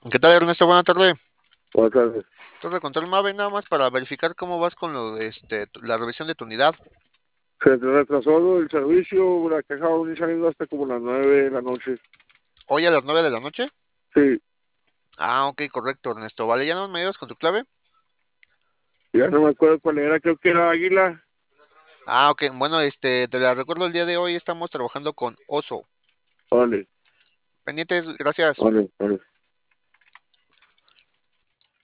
¿Qué tal, Ernesto? Buena tarde. Buenas tardes. Torre Control Mave, nada más para verificar cómo vas con lo de la revisión de tu unidad. Se retrasó el servicio, la caja va a venir saliendo hasta como las 9 de la noche. Hoy a las 9 de la noche. Sí, Ah, ok, correcto, Ernesto. Vale, ya no me ayudas con tu clave. ya no me acuerdo cuál era, creo que era Águila. Ah, ok, bueno, te la recuerdo el día de hoy estamos trabajando con Oso. Vale, Pendientes, gracias. vale, vale.